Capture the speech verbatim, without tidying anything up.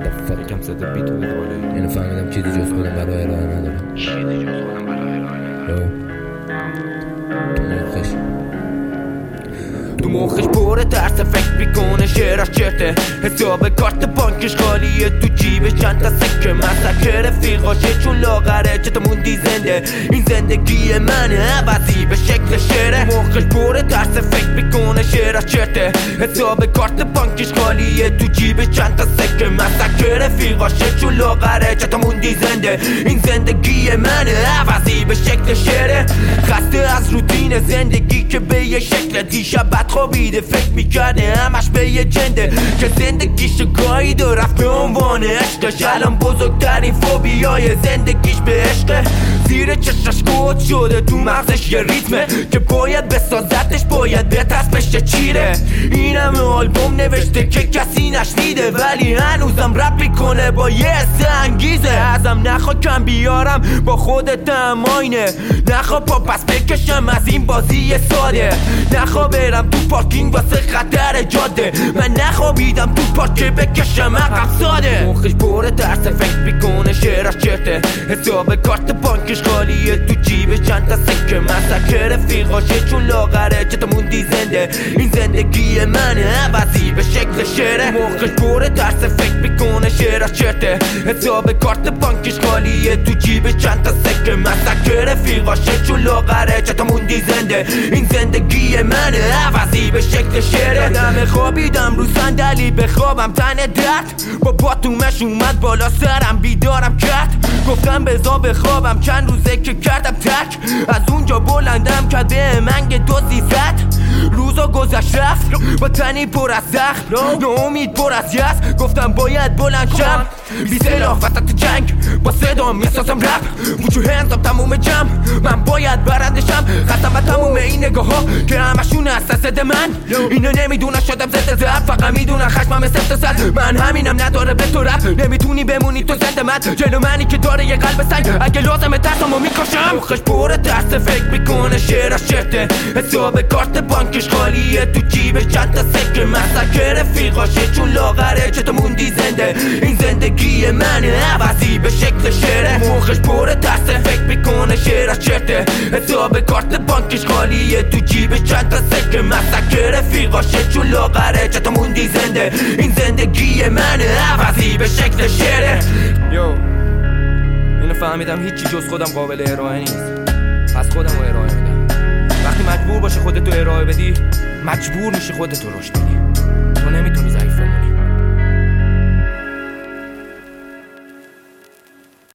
motherfucker. یکم صدا بیت بود بالا. اینو فهمیدم چیزی جز خودم برای ارائه ندارم. چیزی جز خودم برای ارائه ندارم. تو مخش پره ترس فکر میکنه شعرش چرته، حساب کارت بانکش خالیه، تو جیبش چند تا سکه مسکه رفیقاشه چون لاغره. چطور موندی زنده؟ این زندگی منه عوضی به شکل شعره. مخش پره ترس فکر میکنه شعرش چرته، حساب کارت بانکش خالیه، تو جیبش چند تا سکه مسکه رفیقاشه چون لاغره. چطور موندی زنده؟ این زندگی منه عوضی به شکل شعره. خسته از روتین زندگی که به یه شکل دیشب خوابیده فکر میکرده همش به یه جنده که زندگیش گاهی و رفت به عنوان عشقش. الان بزرگترین فوبیای زندگیش به عشقه. زیر چشش کود شده تو مغزش یه ریتمه که باید بسازتش، باید بترس بشه چیره. این همه آلبوم نوشته که کسی نشنیده ولی هنوزم رپ میکنه با یه حس انگیزه. ازم نخوا کم بیارم با خودت هم آینه، نخوا پا پس بکشم از این بازی ساده، نخوا برم تو پارکینگ واسه خطر جاده، من نخوابیدم تو پارک بکشم عقب ساده. مخش پره ترس فکر میکنه شعرش چرته، حساب کارت بانکش خالیه، تو جیبش چند تا سکه مسکه رفیقاشه چون لاغره. چطور موندی زنده؟ این زندگی منه عوضی به شکل شعره. مخش پره ترس فکر میکنه شعرش چرته، حساب کارت بانکش خالیه، تو جیبش چند تا سکه مسکه رفیقاشه چون لاغره. چطور موندی زنده؟ این زندگی منه عوضی به شکل شعره. دم خوابیدم رو صندلی به خوابم تن درد، با باتومش اومد بالا سرم بیدارم کرد. گفتم بزا به خوابم چند روزه که کردم تک، از اونجا بلندم کرد به منگ دو زیفت. روزا گذشت رفت با تنی پر از زخم، ناامید پر از یأس، گفتم باید بلند شم. بی سلاح وسط جنگ با صدا میسازم رپ، وجو هنزم تموم جمع، من باید برندشم. خستم و تموم این نگاه ها که همشون هست زد من. اینو نمیدونن شدم زد زد، فقط میدونن خشمم سفت زد. من همینم نداره به تو رپ، نمیتونی بمونی تو زنده من جلو منی که داره یه قلب سنگ. اگه لازمه ترسمو میکشم. مخش پره ترس فکر میکنه شعرش چرته، حساب کارت بانکش خالیه، تو جیبش چند تا سکه مسکه رفیقاشه چون لاغره. چطور موندی زنده؟ این زندگی منه عوضی به شکل شعره. مخش پره ترس فکر میکنه شعرش چرته، حساب کارت بانکش خالیه، تو جیبش چند تا سکه مسکه رفیقاشه چون لاغره. چطور موندی زنده؟ این زندگی منه عوضی به شکل شعره. یو اینو فهمیدم هیچی جز خودم قابل ارائه نیست، پس خودم رو ارائه میدم. وقتی مجبور باشه خودتو ارائه بدی، مجبور میشی خودتو رشد بدی.